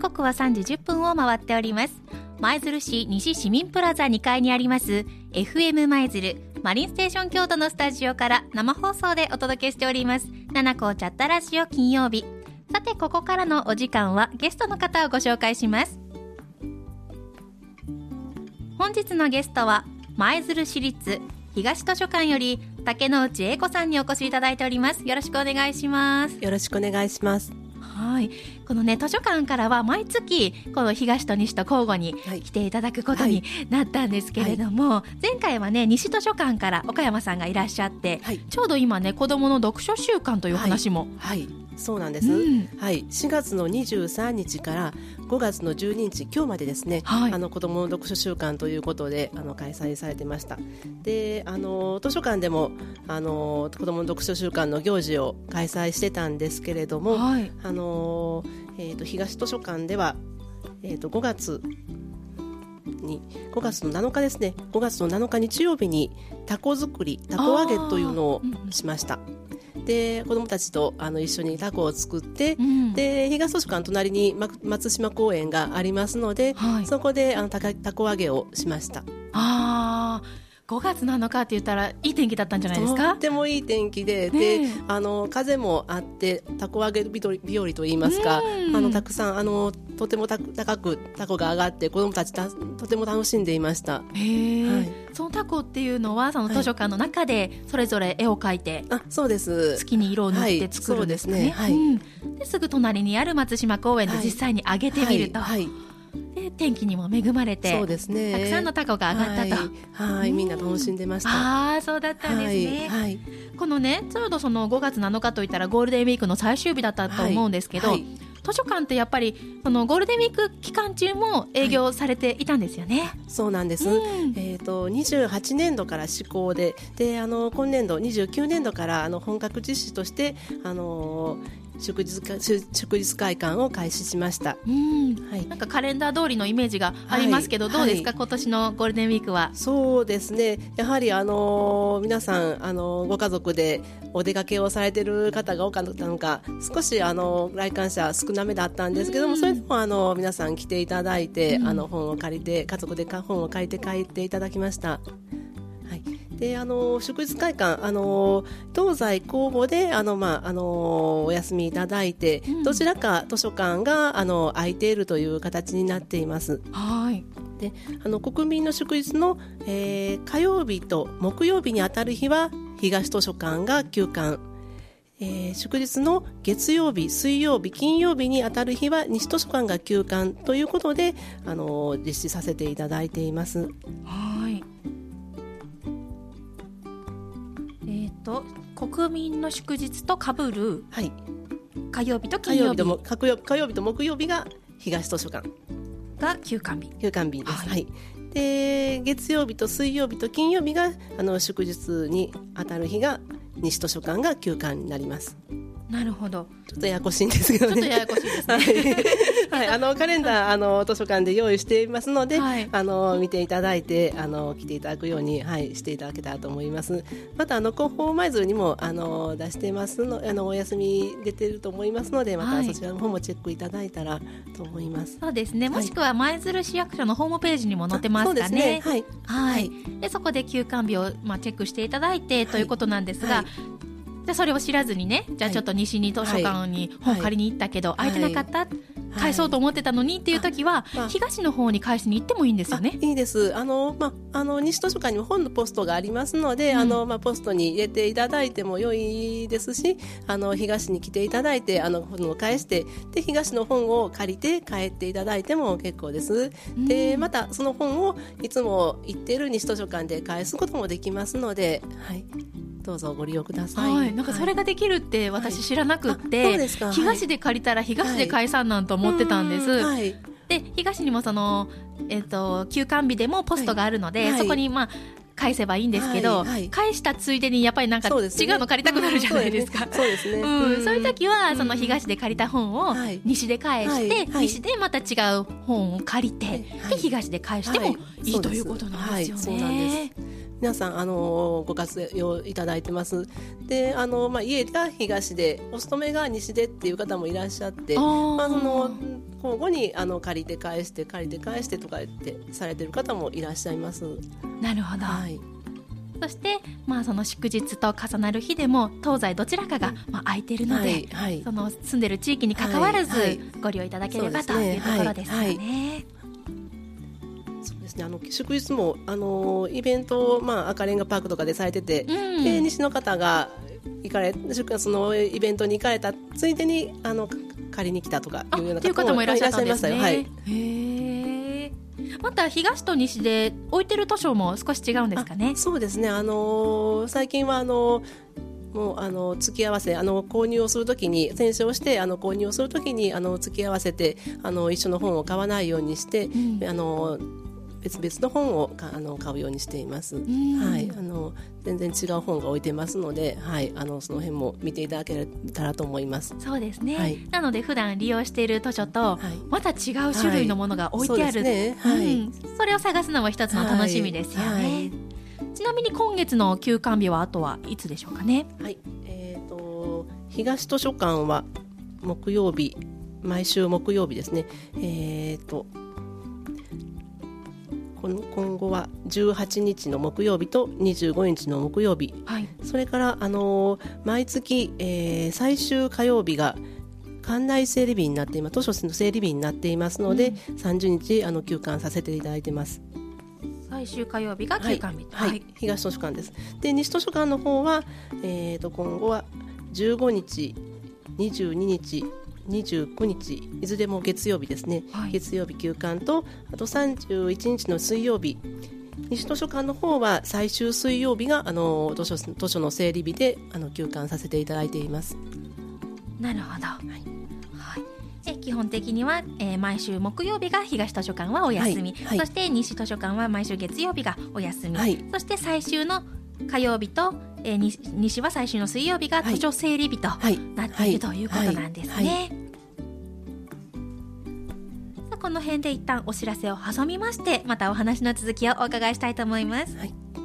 刻は3時10分を回っております。舞鶴市西市民プラザ2階にあります FM 舞鶴マリンステーション京都のスタジオから生放送でお届けしております七子チャットラジオ金曜日。さてここからのお時間はゲストの方をご紹介します。本日のゲストは舞鶴市立東図書館より竹之内英子さんにお越しいただいております。よろしくお願いします。 よろしくお願いします。 はい、このね図書館からは毎月この東と西と交互に来ていただくことになったんですけれども、前回はね西図書館から岡山さんがいらっしゃって、ちょうど今ね子どもの読書週間という話も、 そうなんです、4月の23日から5月の12日今日までですね、子どもの読書週間ということで開催されてました。で図書館でも子どもの読書週間の行事を開催してたんですけれども、東図書館では、5月の7日ですね、5月の7日日曜日にタコ作りタコ揚げというのをしました。で子どもたちと一緒にタコを作って、で東図書館隣に松島公園がありますので、そこでタコ揚げをしました。 5月7日って言ったらいい天気だったんじゃないですか。 とってもいい天気で、風もあってタコ揚げ日和といいますか、たくさんとても高くタコが上がって子どもたちとても楽しんでいました。 そのタコっていうのはその図書館の中でそれぞれ絵を描いて、 そうです、 好きに色を塗って作るんですね。ですぐ隣にある松島公園で実際に揚げてみると、で天気にも恵まれて、そうですね、たくさんのタコが上がったと、みんな楽しんでました。 そうだったんですね。このねちょうどその5月7日といったらゴールデンウィークの最終日だったと思うんですけど、図書館ってやっぱりそのゴールデンウィーク期間中も営業されていたんですよね。 そうなんです、28年度から施行で、今年度29年度から本格実施として祝日会館を開始しました。 なんかカレンダー通りのイメージがありますけど、どうですか、今年のゴールデンウィークは。 そうですね、やはり皆さんご家族でお出かけをされている方が多かったのか、少し来館者少なめだったんですけども、それでも皆さん来ていただいて、本を借りて家族で本を借りて帰っていただきました。で祝日会館東西交互でお休みいただいて、どちらか図書館が空いているという形になっています。で国民の祝日の、火曜日と木曜日にあたる日は東図書館が休館、祝日の月曜日水曜日金曜日にあたる日は西図書館が休館ということで実施させていただいています。 国民の祝日とかぶる火曜日と金曜日、 火曜日と木曜日が東図書館が休館日です。で月曜日と水曜日と金曜日が祝日にあたる日が西図書館が休館になります。 なるほど、 ちょっとややこしいんですけどね。 ちょっとややこしいですね。 カレンダー図書館で用意していますので、見ていただいて来ていただくように、していただけたらと思います。また広報舞鶴にも出してますのお休み出ていると思いますので、またそちらの方もチェックいただいたらと思います。 そうですね、もしくは舞鶴市役所のホームページにも載ってますかね。でそこで休館日をチェックしていただいてということなんですが、じゃあそれを知らずにね、じゃあちょっと西に図書館に本借りに行ったけど空いてなかった、返そうと思ってたのにっていう時は、東の方に返しに行ってもいいんですよね。 いいです。西図書館にも本のポストがありますので、ポストに入れていただいても良いですし、東に来ていただいて本を返して、で東の本を借りて帰っていただいても結構です。でまたその本をいつも行っている西図書館で返すこともできますので、どうぞご利用ください。 なんかそれができるって私知らなくって、東で借りたら東で返さんなんと思ってたんです。で東にもその、休館日でもポストがあるので、そこに返せばいいんですけど、返したついでにやっぱりなんか違うの借りたくなるじゃないですか。そういう時はその東で借りた本を西で返して、西でまた違う本を借りて、で東で返してもいいということなんですよね。 そうなんです。皆さんご活用いただいてます。で家が東でお勤めが西でっていう方もいらっしゃって、 交互に借りて返してとか言ってされてる方もいらっしゃいます。 なるほど、はい、そして、その祝日と重なる日でも東西どちらかが、空いているので、その住んでる地域に関わらずご利用いただければというところですよね。 そうですね、祝日もイベントを、赤レンガパークとかでされてて、で西の方がそのイベントに行かれたついでに借りに来たとかいうような方もいらっしゃったんですね。 はい、 へまた東と西で置いてる図書も少し違うんですかね。 そうですね、最近はもう付き合わせ購入をするときに選書をして購入をするときに付き合わせて一緒の本を買わないようにして、別々の本を買うようにしています。はい、全然違う本が置いてますので、はい、その辺も見ていただけたらと思います。 そうですね、はい、なので普段利用している図書とまた違う種類のものが置いてある、それを探すのも一つの楽しみですよね。ちなみに今月の休館日はあとはいつでしょうかね。 はい、東図書館は木曜日、毎週木曜日ですね。今後は18日の木曜日と25日の木曜日、はい、それから毎月、最終火曜日が館内整理日になっています。図書の整理日になっていますので、30日休館させていただいています。 最終火曜日が休館日、 東図書館です。で西図書館の方は、今後は15日、22日、29日いずれも月曜日ですね、月曜日休館と、あと31日の水曜日、西図書館の方は最終水曜日が図書の整理日で休館させていただいています。 なるほど、基本的には、毎週木曜日が東図書館はお休み、そして西図書館は毎週月曜日がお休み、そして最終の火曜日と、西は最終の水曜日が図書整理日となっているということなんですね。さあこの辺で一旦お知らせを挟みまして、またお話の続きをお伺いしたいと思います。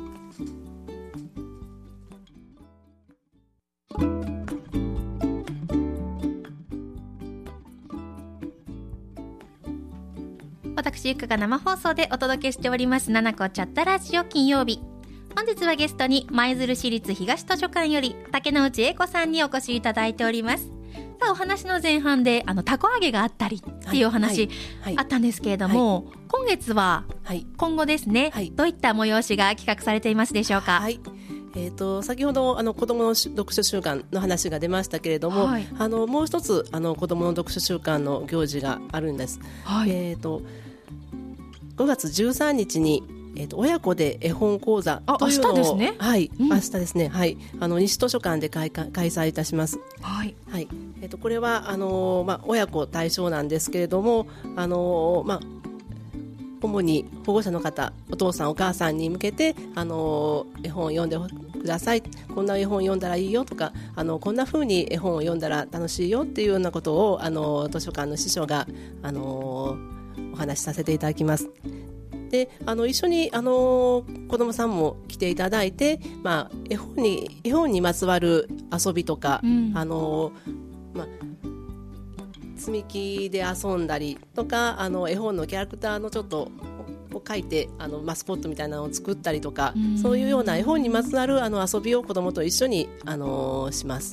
私ゆかが生放送でお届けしておりますななこチャットラジオ金曜日、本日はゲストに舞鶴市立東図書館より竹之内英子さんにお越しいただいております。さあお話の前半でたこ揚げがあったりっていうお話あったんですけれども、今月は今後ですね、どういった催しが企画されていますでしょうか。 先ほど子どもの読書週間の話が出ましたけれども、もう一つ子どもの読書週間の行事があるんです。5月13日に親子で絵本講座というのを明日ですね。 明日ですね。西図書館で開催いたします。これは親子対象なんですけれども、主に保護者の方、お父さんお母さんに向けて絵本を読んでください、こんな絵本読んだらいいよとか、こんな風に絵本を読んだら楽しいよっていうようなことを図書館の司書がお話しさせていただきます。で一緒に子どもさんも来ていただいて、絵本にまつわる遊びとか、積み木で遊んだりとか、絵本のキャラクターのちょっとを描いてマスコットみたいなのを作ったりとか、そういうような絵本にまつわる遊びを子どもと一緒にします。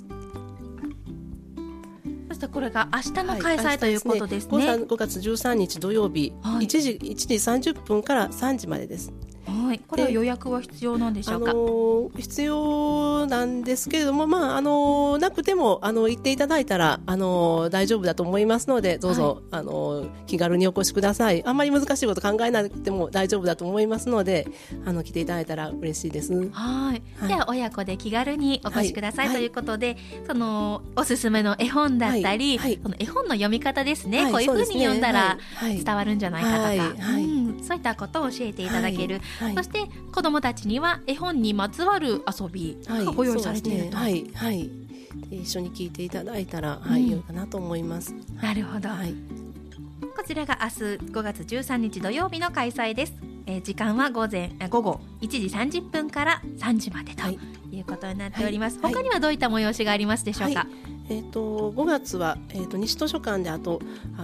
そしてこれが明日の開催ということですね。 5月13日土曜日、1時30分から3時までです。 これは予約は必要なんでしょうか。 必要なんですけれども、なくても行っていただいたら大丈夫だと思いますので、どうぞ、気軽にお越しください。あんまり難しいこと考えなくても大丈夫だと思いますので、来ていただいたら嬉しいです。 では親子で気軽にお越しください、ということで、そのおすすめの絵本だったり、その絵本の読み方ですね、こういう風に読んだら伝わるんじゃないかとか、そういったことを教えていただける、そして子どもたちには絵本にまつわる遊びがご用意されていると、 一緒に聞いていただいたら、良いかなと思います。 なるほど、こちらが明日5月13日土曜日の開催です。時間は午後1時30分から3時までということになっております。他にはどういった催しがありますでしょうか。 5月は、西図書館であと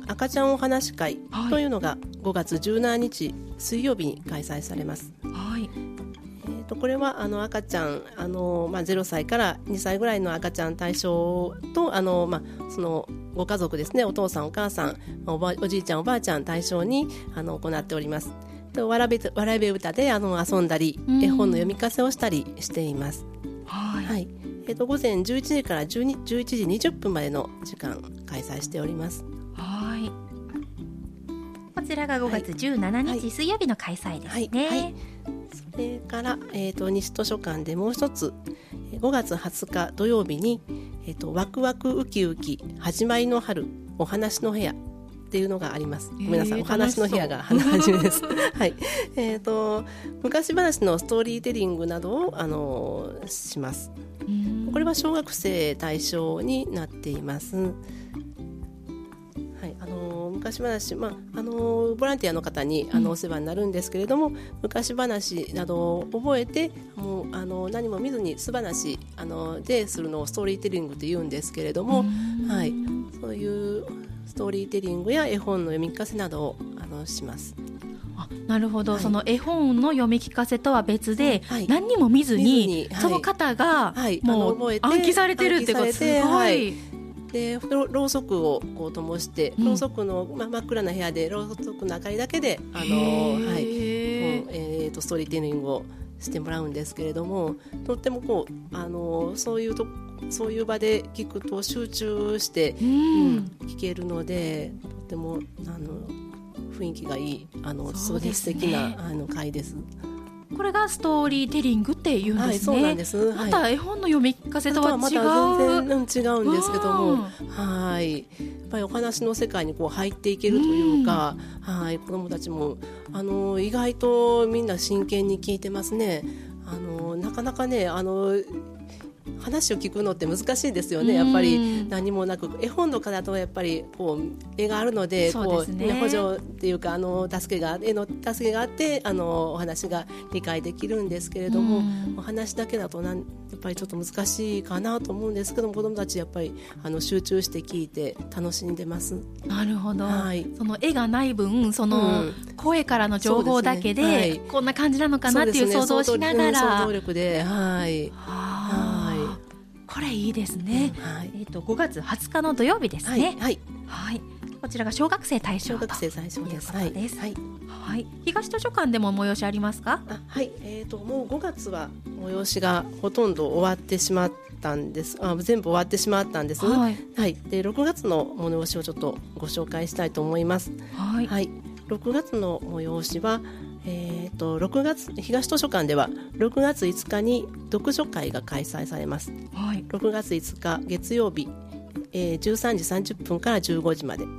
赤ちゃんお話会というのが5月17日水曜日に開催されます。 はい。 これは赤ちゃん0歳から2歳ぐらいの赤ちゃん対象とそのご家族ですね、お父さんお母さんおじいちゃんおばあちゃん対象に行っております。わらべ歌で遊んだり絵本の読み聞かせをしたりしています。 はい、 はい。午前11時から11時20分までの時間開催しております。 はい。こちらが5月17日水曜日の開催ですね。 はいはいはい。それから、西図書館でもう一つ5月20日土曜日に、ワクワクウキウキ始まりの春お話の部屋っていうのがあります。ごめんなさい、お話の部屋が初めです。はい。昔話のストーリーテリングなどをします。これは小学生対象になっています。はい。昔話、ボランティアの方にお世話になるんですけれども、昔話などを覚えてもう何も見ずに素話でするのをストーリーテリングと言うんですけれども、はい、そういうストーリーテリングや絵本の読み聞かせなどをします。 なるほど、はい、その絵本の読み聞かせとは別で、 はい、 何にも見ずに、その方がもう暗記されてるってこと、すごい。 でろうそくをこう灯して、ろうそくの、真っ暗な部屋でろうそくの明かりだけでストーリーテリングをしてもらうんですけれども、とってもこうそういう場で聞くと集中して、聞けるので、とっても雰囲気がいい素敵な回です。 これがストーリーテリングっていうんですね。はい、 そうなんです。 また絵本の読み聞かせとは違う。 また全然違うんですけども、はい、やっぱりお話の世界にこう入っていけるというか、はい、子どもたちも意外とみんな真剣に聞いてますね。なかなかね話を聞くのって難しいですよね。やっぱり何もなく絵本の方とやっぱりこう絵があるので、補助っていうか絵の助けがあってお話が理解できるんですけれども、お話だけだとやっぱりちょっと難しいかなと思うんですけども、子どもたちやっぱり集中して聞いて楽しんでます。 なるほど、 はい、 その絵がない分その声からの情報だけで、こんな感じなのかなっていう想像をしながら、 想像力で、はい、 これいいですね。5月20日の土曜日ですね。はい、はい、こちらが小学生対象ということです。はい、東図書館でも催しありますか？ はい、もう5月は催しがほとんど終わってしまったんです。全部終わってしまったんです。はい、で6月の催しをちょっとご紹介したいと思います。はい、6月の催しは6月東図書館では6月5日に読書会が開催されます。はい、6月5日月曜日、13時30分から15時まで、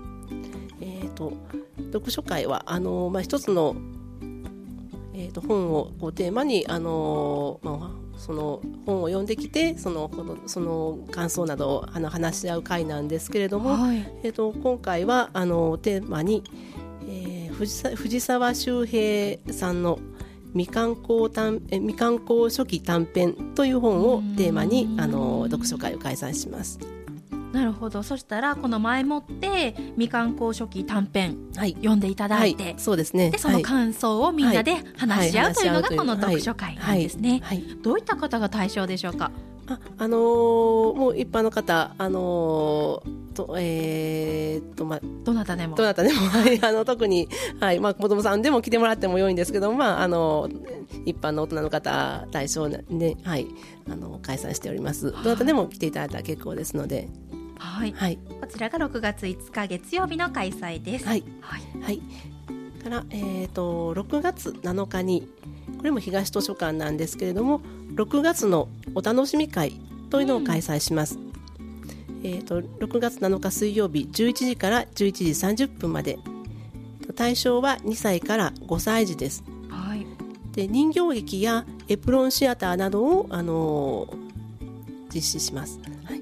読書会は一つの、本をこうテーマに、その本を読んできてその感想などを話し合う会なんですけれども、はい、今回はテーマに藤沢周平さんの未刊行初期短編という本をテーマに読書会を開催します。 なるほど。そしたらこの前もって未刊行初期短編読んでいただいて、 そうですね。 でその感想をみんなで話し合うというのがこの読書会なんですね。どういった方が対象でしょうか？ もう一般の方どなたでも、 特に、子供さんでも来てもらっても良いんですけども、一般の大人の方対象で、開催しております。どなたでも来ていただいたら結構ですので、 こちらが6月5日月曜日の開催です。 から、6月7日にこれも東図書館なんですけれども、6月のお楽しみ会というのを開催します。6月7日水曜日11時から11時30分まで、対象は2歳から5歳児です。で人形劇やエプロンシアターなどを、実施します。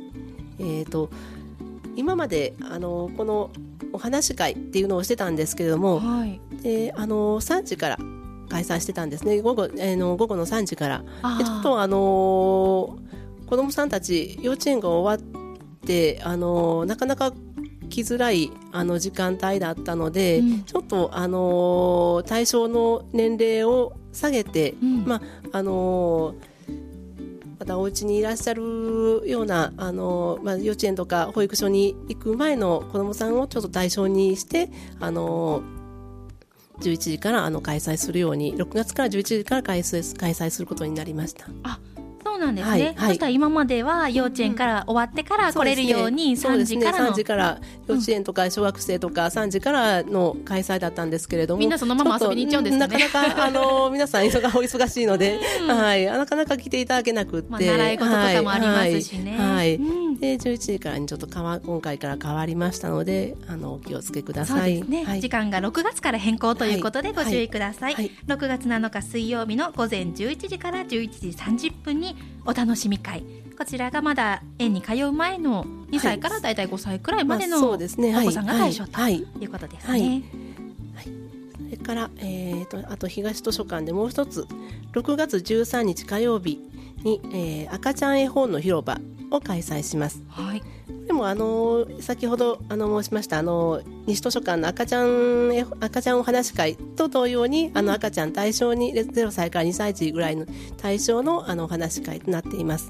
今までこのお話会っていうのをしてたんですけれども、で3時から開催してたんですね。午後の3時からでちょっと子どもさんたち幼稚園が終わってなかなかきづらい時間帯だったので、ちょっと対象の年齢を下げて、またお家にいらっしゃるような幼稚園とか保育所に行く前の子どもさんをちょっと対象にして11時から開催するように6月から11時から開催することになりました。 そうなんですね。そしたら今までは幼稚園から終わってから来れるように3時からの、 3時から幼稚園とか小学生とか3時からの開催だったんですけれども、 みんなそのまま遊びに行っちゃうんですかね。 なかなか皆さんお忙しいので、なかなか来ていただけなくって、 習い事とかもありますしね。 で11時からにちょっと今回から変わりましたのでお気をつけください。 そうですね、時間が6月から変更ということでご注意ください。6月7日水曜日の午前11時から11時30分にお楽しみ会、こちらがまだ園に通う前の2歳からだいたい5歳くらいまでのお子さんが対象ということですね。 それから、あと東図書館でもう一つ6月13日火曜日に、赤ちゃん絵本の広場を開催します。でも先ほど申しました西図書館の赤ちゃんお話会と同様に赤ちゃん対象に0歳から2歳児ぐらいの対象のお話会となっています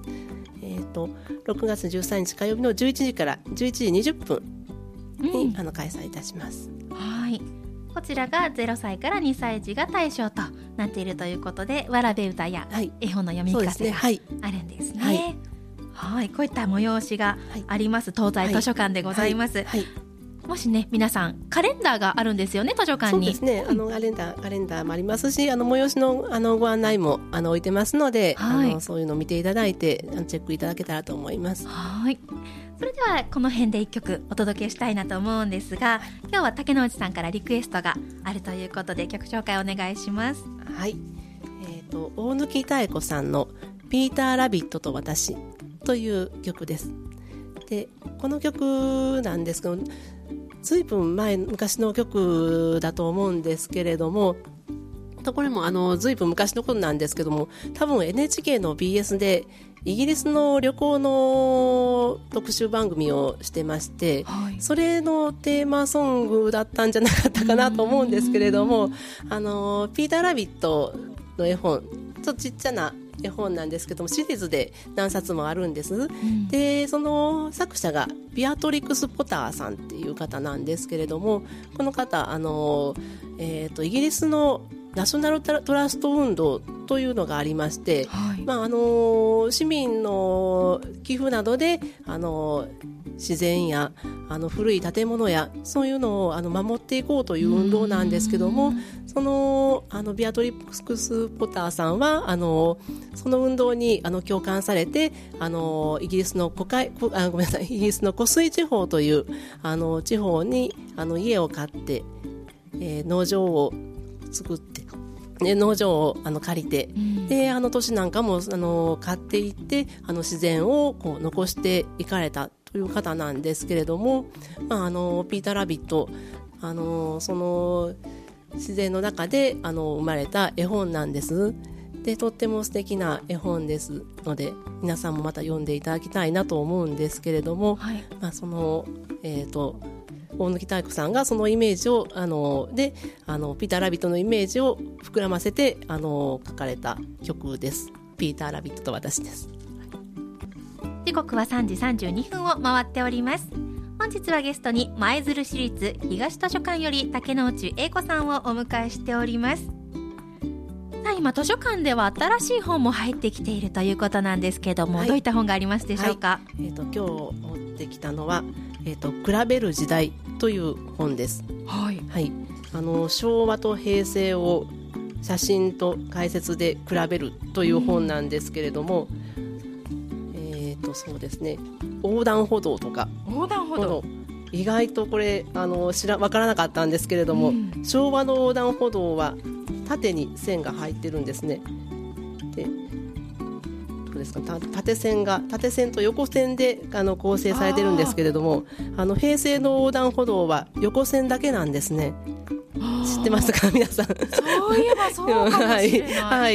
。6月13日火曜日の11時から11時20分に、開催いたします。 こちらが0歳から2歳児が対象となっているということで、わらべ歌や絵本の読み聞かせがあるんですね。こういった催しがあります、東西図書館でございます。もしね皆さんカレンダーがあるんですよね、図書館に。 そうですね、カレンダーもありますし催しのご案内も置いてますので、そういうのを見ていただいてチェックいただけたらと思います。 それではこの辺で1曲お届けしたいなと思うんですが、今日は竹之内さんからリクエストがあるということで曲紹介お願いします。 大貫妙子さんのピーターラビットと私という曲です。でこの曲なんですけど、ずいぶん昔の曲だと思うんですけれども、これもずいぶん昔のことなんですけども、多分 NHK の BS でイギリスの旅行の特集番組をしてまして、それのテーマソングだったんじゃなかったかなと思うんですけれども、ピーターラビットの絵本、ちょっとちっちゃな絵本なんですけども、シリーズで何冊もあるんです。でその作者がビアトリクス・ポターさんっていう方なんですけれども、この方イギリスのナショナルトラスト運動というのがありまして、市民の寄付などで自然や古い建物やそういうのを守っていこうという運動なんですけども、そのビアトリクス・ポターさんはその運動に共感されてイギリスのイギリスの湖水地方という地方に家を買って、農場を作って、農場を借りて、で都市なんかも買っていって自然を残していかれたという方なんですけれども、ピーターラビットその自然の中で生まれた絵本なんです。でとっても素敵な絵本ですので、皆さんもまた読んでいただきたいなと思うんですけれども、その大貫妙子さんがそのイメージをピーターラビットのイメージを膨らませて書かれた曲です。ピーターラビットと私です。 時刻は3時32分を回っております。本日はゲストに舞鶴市立東図書館より竹之内英子さんをお迎えしております。今図書館では新しい本も入ってきているということなんですけども、どういった本がありますでしょうか。 今日持ってきたのは、比べる時代という本です。昭和と平成を写真と解説で比べるという本なんですけれども、そうですね、横断歩道とか意外とこれ分からなかったんですけれども、昭和の横断歩道は縦に線が入ってるんですね。でどうですか、縦線と横線で構成されてるんですけれども、平成の横断歩道は横線だけなんですね。知ってますか皆さん。 そういえばそうかもしれない。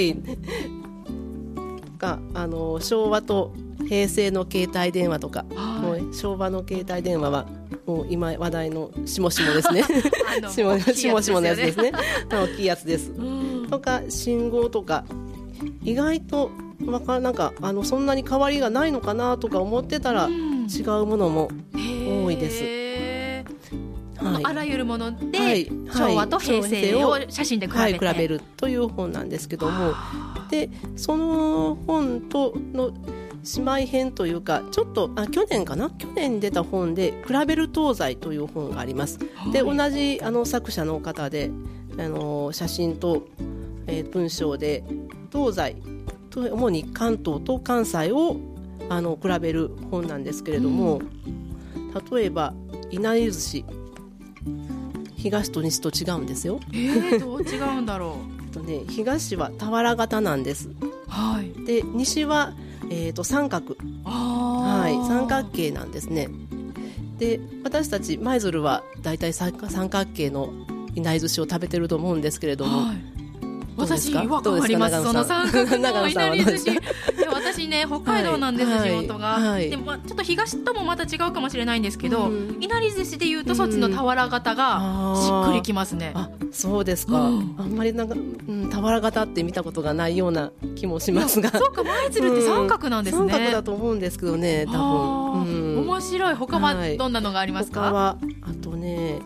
昭和と平成の携帯電話とか、昭和の携帯電話はもう今話題のしもしもですねしもしものやつですね大きいやつです、とか信号とか意外となんかそんなに変わりがないのかなとか思ってたら、違うものも多いです。 あらゆるもので、昭和と平成を写真で比べるという本なんですけども、でその本との姉妹編というか、ちょっと去年に出た本で比べる東西という本があります。で同じ作者の方で写真と、文章で東西と主に関東と関西を比べる本なんですけれども、例えばいなり寿司、東と西と違うんですよ。 どう違うんだろう東は俵型なんです、で西は、三角、三角形なんですね。で私たち舞鶴はだいたい三角形のいなり寿司を食べてると思うんですけれども、 私わかります。その三角のいなり寿司私ね北海道なんです、地元が、でもちょっと東ともまた違うかもしれないんですけど、いなり寿司でいうとそっちの俵型がしっくりきますね。 そうですか、あんまり俵型って見たことがないような気もしますが、 そうか、舞鶴って三角なんですね。 三角だと思うんですけどね、多分、 面白い。他はどんなのがありますか？ 他はあとね、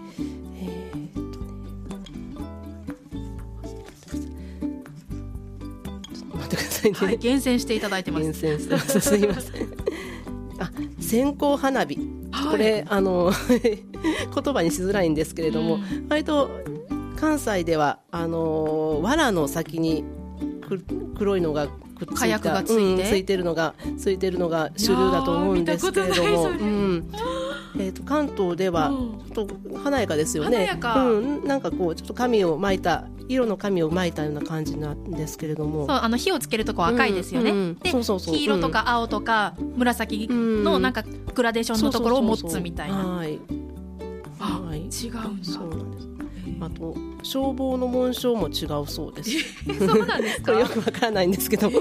厳選していただいてます。 厳選してます。すいません。線香花火、これ言葉にしづらいんですけれども、割と関西では藁の先に黒いのがくっついた火薬がついてるのが主流だと思うんですけれども、関東ではちょっと華やかですよね。なんかこうちょっと色の紙を巻いたような感じなんですけれども、 火をつけるとこ赤いですよね。で黄色とか青とか紫のなんかグラデーションのところを持つみたいな。違うんだ。そうなんです。あと消防の紋章も違うそうです。 そうなんですか？ よくわからないんですけど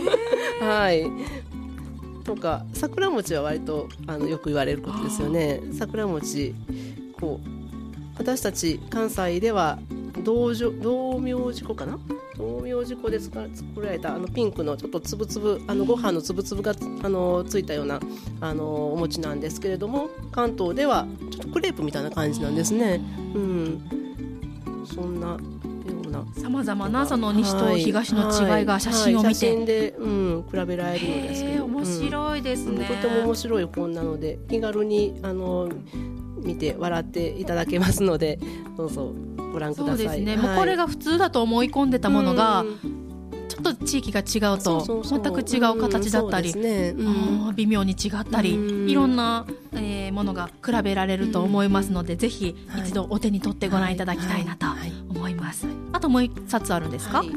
とか桜餅は割とよく言われることですよね。桜餅、私たち関西では道明寺粉かな、道明寺粉で作られたピンクのちょっとつぶつぶご飯のつぶつぶがついたようなお餅なんですけれども、関東ではちょっとクレープみたいな感じなんですね。そんなようなさまざまなその西と東の違いが写真を見て、 写真で、比べられるのですけど、 面白いですね。 とても面白い本なので気軽に見て笑っていただけますので、どうぞご覧ください。 そうですね、もうこれが普通だと思い込んでたものが、ちょっと地域が違うと全く違う形だったり、微妙に違ったり、いろんな、ものが比べられると思いますので、ぜひ一度お手に取ってご覧いただきたいなと思います。あともう一冊あるんですか？あと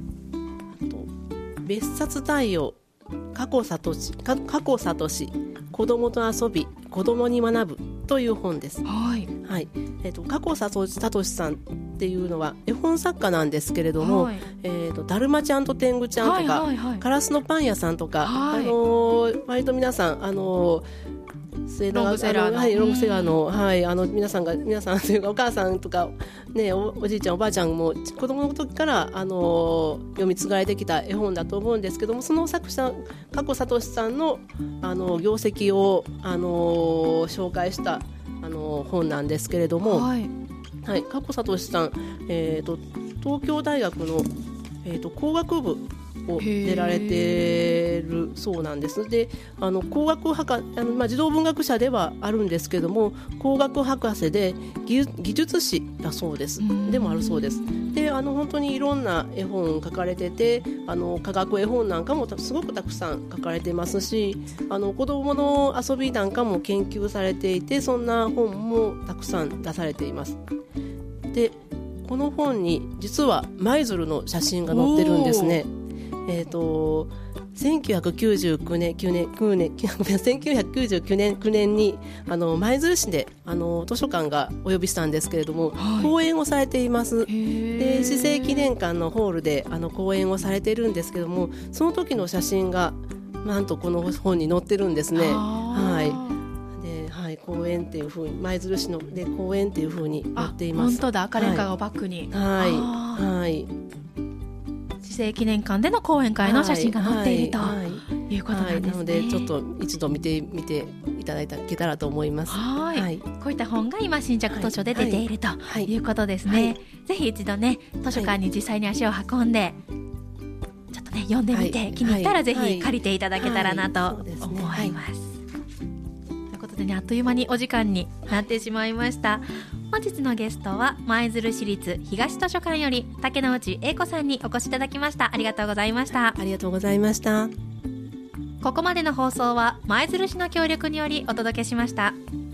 別冊太陽、加古聡子供と遊び子供に学ぶという本です。加古聡さんっていうのは絵本作家なんですけれども、だるまちゃんと天狗ちゃんとか、カラスのパン屋さんとか、割と皆さんロングセラーの、皆さんというかお母さんとか、おじいちゃんおばあちゃんも子供の時から読み継がれてきた絵本だと思うんですけども、その作者加古聡さんの業績を紹介した本なんですけれども、加古聡さん、東京大学の、工学部を出られてるそうなんです。で工学博児童文学者ではあるんですけども、工学博士で技術士だそうです。でもあるそうです。で本当にいろんな絵本書かれてて、科学絵本なんかもすごくたくさん書かれてますし、子どもの遊びなんかも研究されていて、そんな本もたくさん出されています。でこの本に実は舞鶴の写真が載ってるんですね。1999年に舞鶴市で図書館がお呼びしたんですけれども、講演をされています。で市政記念館のホールで講演をされているんですけども、その時の写真がなんとこの本に載ってるんですね。 公園っていう風に舞鶴市ので公園っていう風に載っています。 本当だ、赤レンガをバックに、 はい、 市政記念館での講演会の写真が載っているということなんですね。 なのでちょっと一度見ていただけたらと思います。 こういった本が今新着図書で出ているということですね。ぜひ一度ね、図書館に実際に足を運んで、ちょっとね読んでみて、気に入ったらぜひ借りていただけたらなと思います。ということでね、あっという間にお時間になってしまいました。本日のゲストは舞鶴市立東図書館より竹之内英子さんにお越しいただきました。ありがとうございました。 ありがとうございました。 ここまでの放送は舞鶴市の協力によりお届けしました。